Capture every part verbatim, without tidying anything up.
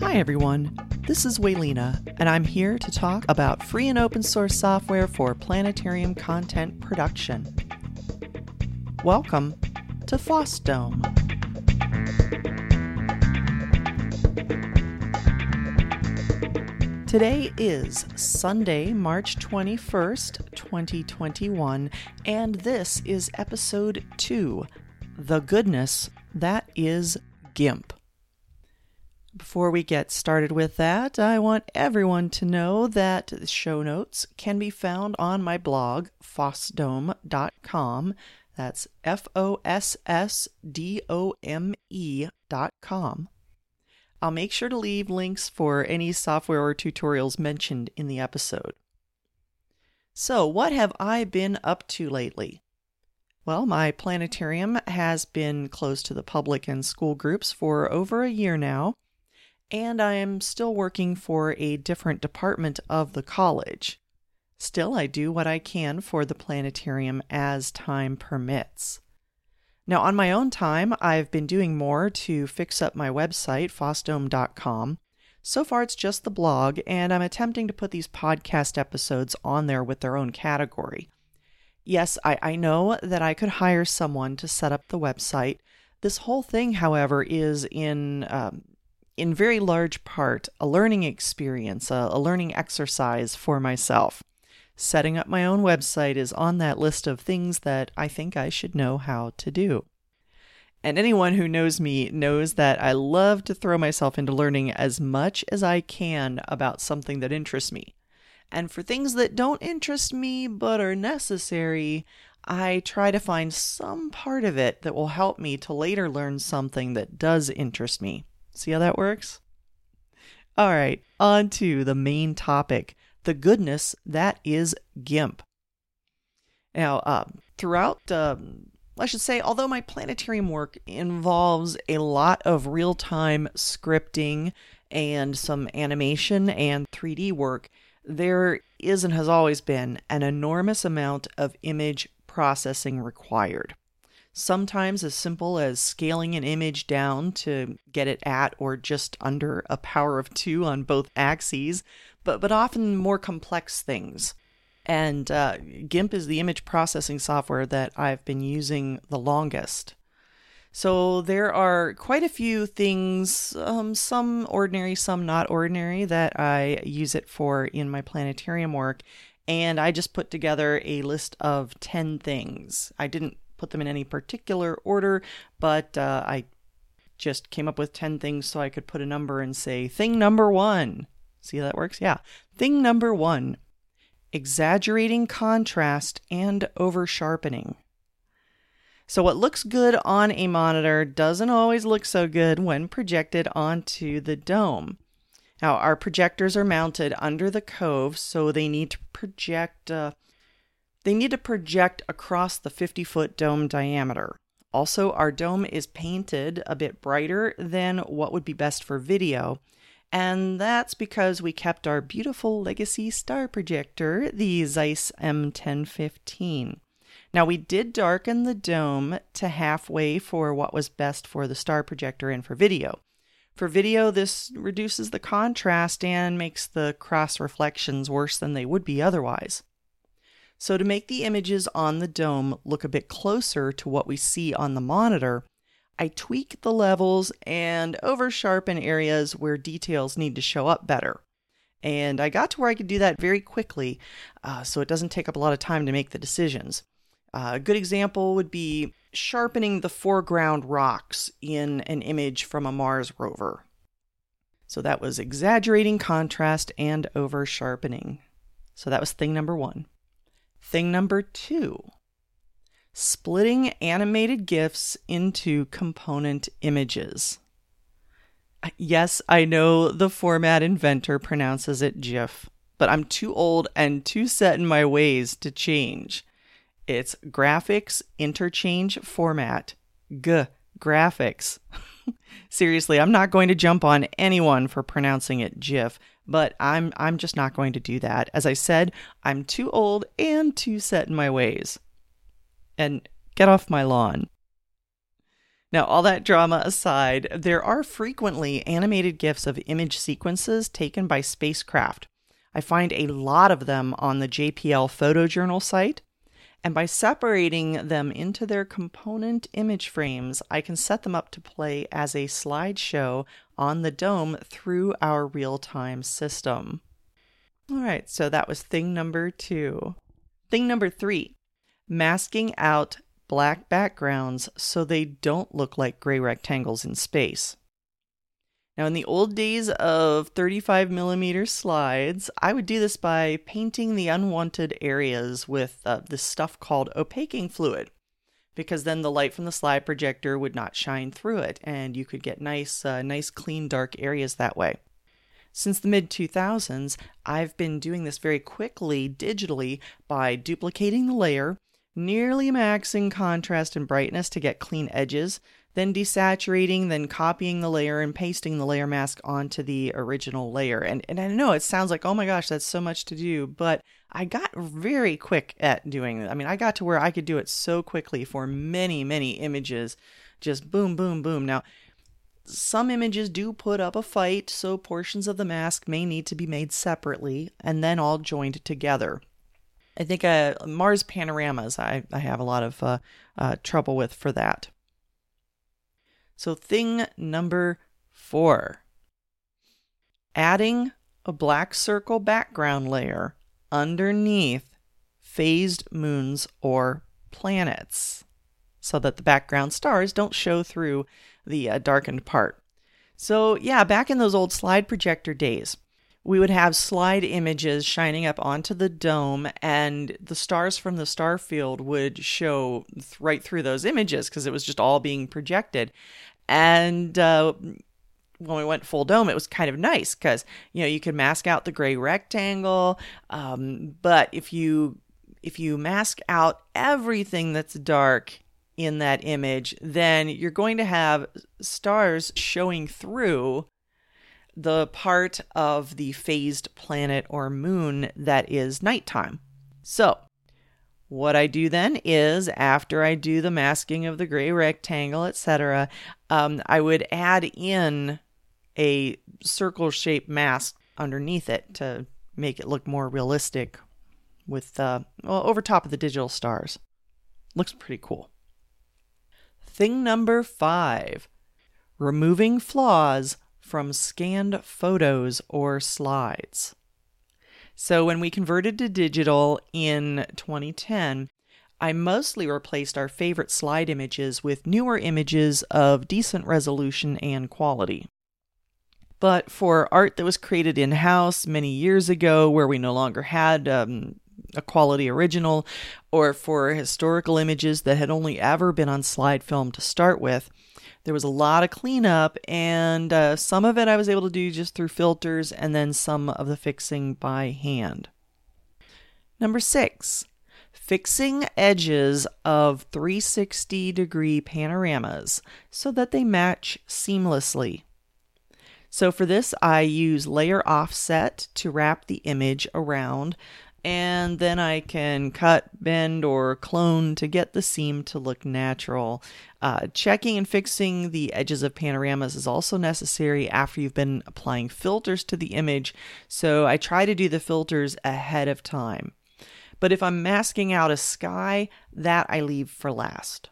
Hi everyone, this is Waylena, and I'm here to talk about free and open source software for planetarium content production. Welcome to FOSSDome. Today is Sunday, March twenty-first, twenty twenty-one, and this is episode two, The Goodness That Is GIMP. Before we get started with that, I want everyone to know that the show notes can be found on my blog, fossdome dot com. That's F O S S D O M E dot com. I'll make sure to leave links for any software or tutorials mentioned in the episode. So, what have I been up to lately? Well, my planetarium has been closed to the public and school groups for over a year now, and I am still working for a different department of the college. Still, I do what I can for the planetarium as time permits. Now, on my own time, I've been doing more to fix up my website, fossdome dot com. So far, it's just the blog, and I'm attempting to put these podcast episodes on there with their own category. Yes, I, I know that I could hire someone to set up the website. This whole thing, however, is in... Um, in very large part, a learning experience, a, a learning exercise for myself. Setting up my own website is on that list of things that I think I should know how to do. And anyone who knows me knows that I love to throw myself into learning as much as I can about something that interests me. And for things that don't interest me but are necessary, I try to find some part of it that will help me to later learn something that does interest me. See how that works? All right, on to the main topic, the goodness that is GIMP. Now, uh, throughout, uh, I should say, although my planetarium work involves a lot of real-time scripting and some animation and three D work, there is and has always been an enormous amount of image processing required. Sometimes as simple as scaling an image down to get it at or just under a power of two on both axes, but, but often more complex things. And uh, GIMP is the image processing software that I've been using the longest. So there are quite a few things, um, some ordinary, some not ordinary, that I use it for in my planetarium work. And I just put together a list of ten things. I didn't put them in any particular order, but uh, I just came up with ten things so I could put a number and say, thing number one. See how that works? Yeah. Thing number one, exaggerating contrast and over-sharpening. So what looks good on a monitor doesn't always look so good when projected onto the dome. Now, our projectors are mounted under the cove, so they need to project... Uh, They need to project across the fifty-foot dome diameter. Also, our dome is painted a bit brighter than what would be best for video, and that's because we kept our beautiful legacy star projector, the Zeiss M ten fifteen. Now, we did darken the dome to halfway for what was best for the star projector and for video. For video, this reduces the contrast and makes the cross reflections worse than they would be otherwise. So to make the images on the dome look a bit closer to what we see on the monitor, I tweak the levels and over-sharpen areas where details need to show up better. And I got to where I could do that very quickly, uh, so it doesn't take up a lot of time to make the decisions. Uh, a good example would be sharpening the foreground rocks in an image from a Mars rover. So that was exaggerating contrast and over-sharpening. So that was thing number one. Thing number two, splitting animated GIFs into component images. Yes, I know the format inventor pronounces it GIF, but I'm too old and too set in my ways to change. It's Graphics Interchange Format, G, graphics. Seriously, I'm not going to jump on anyone for pronouncing it GIF, but I'm I'm just not going to do that. As I said, I'm too old and too set in my ways. And get off my lawn. Now, all that drama aside, there are frequently animated GIFs of image sequences taken by spacecraft. I find a lot of them on the J P L Photojournal site, and by separating them into their component image frames, I can set them up to play as a slideshow on the dome through our real-time system. All right, so that was thing number two. Thing number three, masking out black backgrounds so they don't look like gray rectangles in space. Now, in the old days of thirty-five millimeter slides, I would do this by painting the unwanted areas with uh, this stuff called opaquing fluid, because then the light from the slide projector would not shine through it, and you could get nice, uh, nice, clean, dark areas that way. Since the mid two thousands, I've been doing this very quickly digitally by duplicating the layer, nearly maxing contrast and brightness to get clean edges, then desaturating, then copying the layer and pasting the layer mask onto the original layer. And, and I know it sounds like, oh my gosh, that's so much to do, but I got very quick at doing it. I mean, I got to where I could do it so quickly for many, many images, just boom, boom, boom. Now, some images do put up a fight, so portions of the mask may need to be made separately and then all joined together. I think uh, Mars panoramas, I, I have a lot of uh, uh, trouble with for that. So thing number four, adding a black circle background layer underneath phased moons or planets so that the background stars don't show through the uh, darkened part. So yeah, back in those old slide projector days, we would have slide images shining up onto the dome, and the stars from the star field would show th- right through those images because it was just all being projected. And uh, when we went full dome, it was kind of nice because, you know, you could mask out the gray rectangle, um, but if you if you mask out everything that's dark in that image, then you're going to have stars showing through the part of the phased planet or moon that is nighttime. So what I do then is, after I do the masking of the gray rectangle, et cetera, um, I would add in a circle-shaped mask underneath it to make it look more realistic with uh, well, over top of the digital stars. Looks pretty cool. Thing number five, removing flaws from scanned photos or slides. So when we converted to digital in twenty ten, I mostly replaced our favorite slide images with newer images of decent resolution and quality. But for art that was created in-house many years ago, where we no longer had um, a quality original, or for historical images that had only ever been on slide film to start with, there was a lot of cleanup, and uh, some of it I was able to do just through filters, and then some of the fixing by hand. Number six, fixing edges of three sixty degree panoramas so that they match seamlessly. So for this, I use layer offset to wrap the image around, and then I can cut, bend, or clone to get the seam to look natural. Uh, checking and fixing the edges of panoramas is also necessary after you've been applying filters to the image, so I try to do the filters ahead of time. But if I'm masking out a sky, that I leave for last.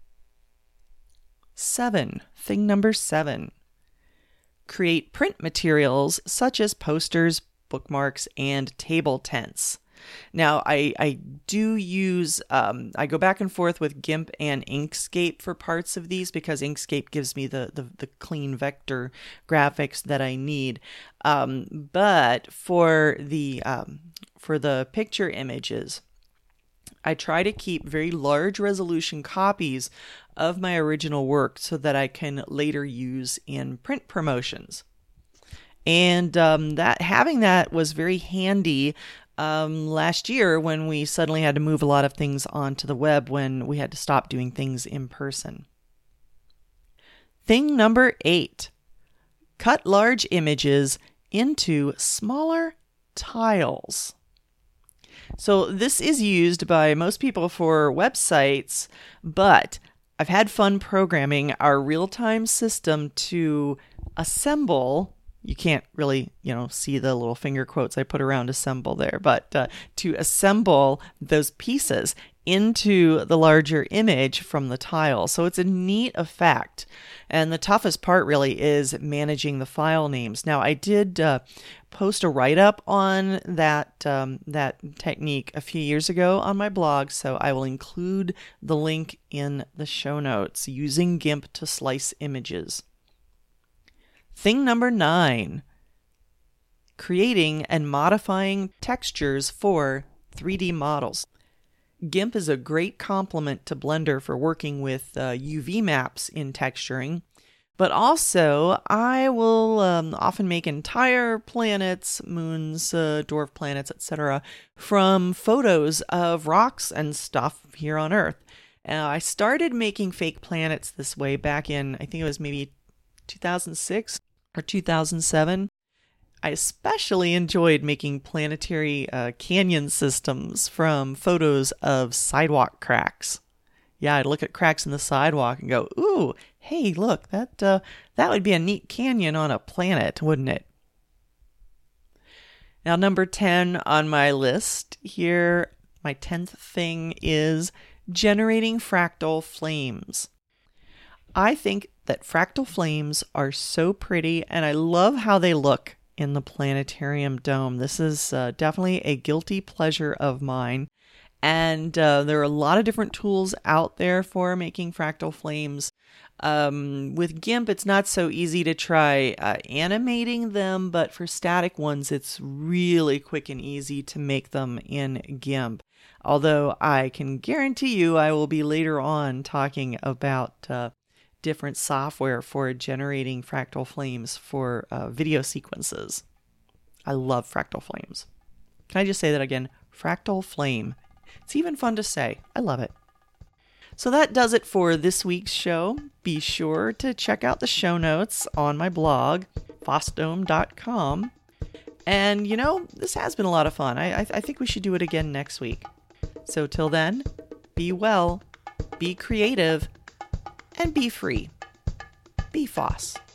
Seven, thing number seven. Create print materials such as posters, bookmarks, and table tents. Now, I, I do use, um, I go back and forth with GIMP and Inkscape for parts of these because Inkscape gives me the, the, the clean vector graphics that I need. Um, but for the, um, for the picture images, I try to keep very large resolution copies of my original work so that I can later use in print promotions. And um, that having that was very handy um, last year when we suddenly had to move a lot of things onto the web when we had to stop doing things in person. Thing number eight, cut large images into smaller tiles. So this is used by most people for websites, but I've had fun programming our real-time system to assemble. You can't really, you know, see the little finger quotes I put around assemble there, but uh, to assemble those pieces into the larger image from the tile. So it's a neat effect. And the toughest part really is managing the file names. Now, I did uh, post a write-up on that, um, that technique a few years ago on my blog, so I will include the link in the show notes, using GIMP to slice images. Thing number nine, creating and modifying textures for three D models. GIMP is a great complement to Blender for working with uh, U V maps in texturing, but also I will um, often make entire planets, moons, uh, dwarf planets, et cetera from photos of rocks and stuff here on Earth. Uh, I started making fake planets this way back in, I think it was maybe two thousand six or two thousand seven. I especially enjoyed making planetary uh, canyon systems from photos of sidewalk cracks. Yeah, I'd look at cracks in the sidewalk and go, ooh, hey, look, that uh, that would be a neat canyon on a planet, wouldn't it? Now, number ten on my list here, my tenth thing is generating fractal flames. I think that fractal flames are so pretty, and I love how they look in the planetarium dome. This is uh, definitely a guilty pleasure of mine. And uh, there are a lot of different tools out there for making fractal flames. Um, with GIMP, it's not so easy to try uh, animating them, but for static ones, it's really quick and easy to make them in GIMP. Although I can guarantee you I will be later on talking about uh, different software for generating fractal flames for uh, video sequences. I love fractal flames. Can I just say that again? Fractal flame. It's even fun to say. I love it. So that does it for this week's show. Be sure to check out the show notes on my blog, fossdome dot com. And, you know, this has been a lot of fun. I, I, I think we should do it again next week. So till then, be well, be creative, and be free. Be Foss.